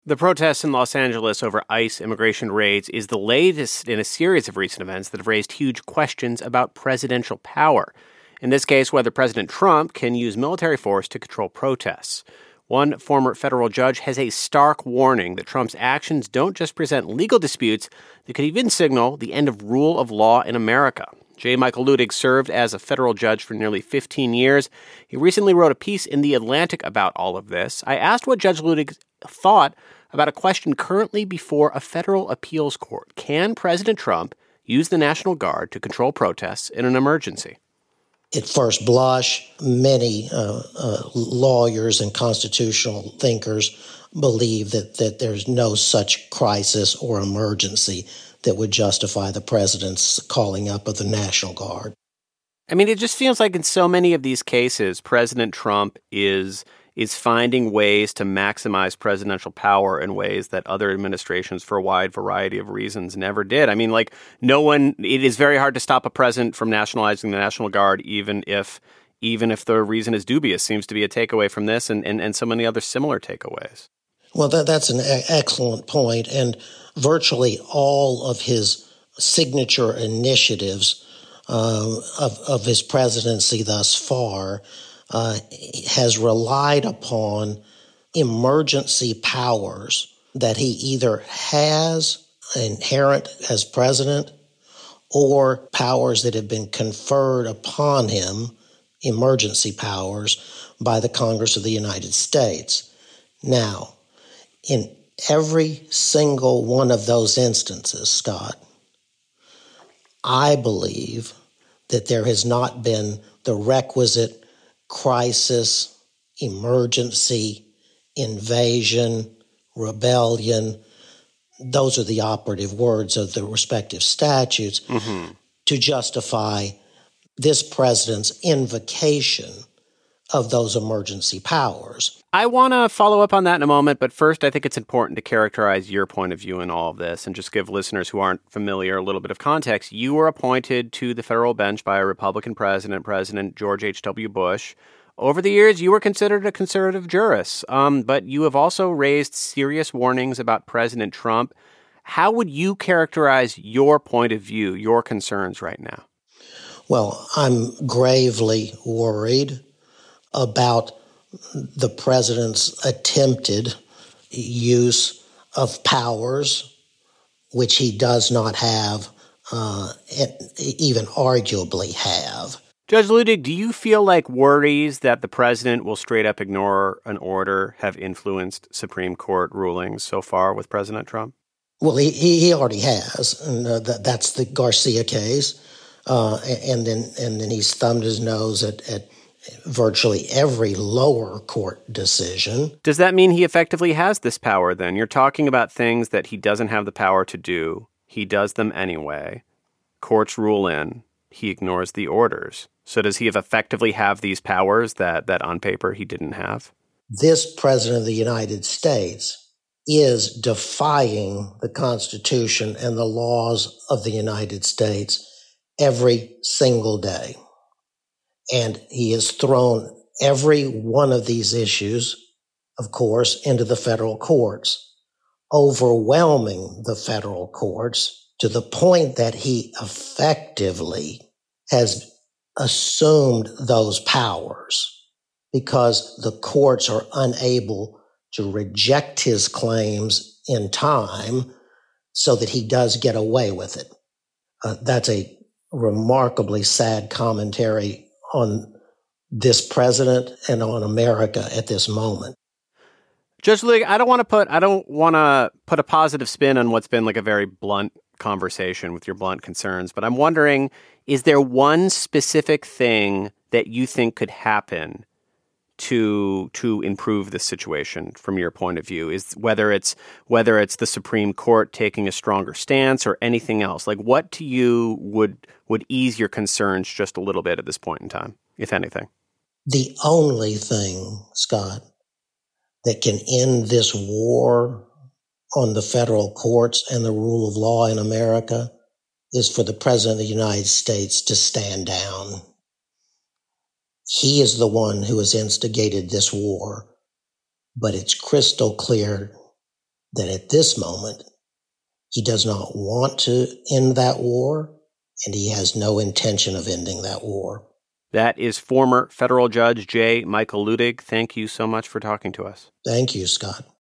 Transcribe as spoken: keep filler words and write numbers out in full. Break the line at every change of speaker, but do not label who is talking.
The protests in Los Angeles over ICE immigration raids is the latest in a series of recent events that have raised huge questions about presidential power. In this case, whether President Trump can use military force to control protests. One former federal judge has a stark warning that Trump's actions don't just present legal disputes, they could even signal the end of rule of law in America. J. Michael Luttig served as a federal judge for nearly fifteen years. He recently wrote a piece in The Atlantic about all of this. I asked what Judge Luttig thought about a question currently before a federal appeals court. Can President Trump use the National Guard to control protests in an emergency?
At first blush, many uh, uh, lawyers and constitutional thinkers believe that, that there's no such crisis or emergency that would justify the president's calling up of the National Guard.
I mean, it just feels like in so many of these cases, President Trump is is finding ways to maximize presidential power in ways that other administrations, for a wide variety of reasons, never did. I mean, like, no one, it is very hard to stop a president from nationalizing the National Guard, even if even if the reason is dubious, seems to be a takeaway from this and, and, and so many other similar takeaways.
Well, that, that's an e- excellent point. And virtually all of his signature initiatives uh, of, of his presidency thus far Uh, has relied upon emergency powers that he either has inherent as president or powers that have been conferred upon him, emergency powers, by the Congress of the United States. Now, in every single one of those instances, Scott, I believe that there has not been the requisite crisis, emergency, invasion, rebellion, those are the operative words of the respective statutes, mm-hmm. to justify this president's invocation of those emergency powers.
I want to follow up on that in a moment, but first I think it's important to characterize your point of view in all of this and just give listeners who aren't familiar a little bit of context. You were appointed to the federal bench by a Republican president, President George H W. Bush. Over the years, you were considered a conservative jurist, um, but you have also raised serious warnings about President Trump. How would you characterize your point of view, your concerns right now?
Well, I'm gravely worried about the president's attempted use of powers, which he does not have, uh, even arguably have.
Judge Luttig, do you feel like worries that the president will straight up ignore an order have influenced Supreme Court rulings so far with President Trump?
Well, he, he already has, and uh, that, that's the Garcia case, uh, and then and then he's thumbed his nose at, at virtually every lower court decision.
Does that mean he effectively has this power then? You're talking about things that he doesn't have the power to do. He does them anyway. Courts rule in. He ignores the orders. So does he have effectively have these powers that, that on paper he didn't have?
This president of the United States is defying the Constitution and the laws of the United States every single day. And he has thrown every one of these issues, of course, into the federal courts, overwhelming the federal courts to the point that he effectively has assumed those powers because the courts are unable to reject his claims in time so that he does get away with it. Uh, that's a remarkably sad commentary on this president and on America at this moment.
Judge Luttig, I don't want to put I don't want to put a positive spin on what's been like a very blunt conversation with your blunt concerns, but I'm wondering, is there one specific thing that you think could happen to to improve this situation from your point of view? Is whether it's whether it's the Supreme Court taking a stronger stance or anything else? Like, what to you would would ease your concerns just a little bit at this point in time, if anything?
The only thing, Scott, that can end this war on the federal courts and the rule of law in America is for the President of the United States to stand down. He is the one who has instigated this war, but it's crystal clear that at this moment, he does not want to end that war, and he has no intention of ending that war.
That is former federal judge J. Michael Luttig. Thank you so much for talking to us.
Thank you, Scott.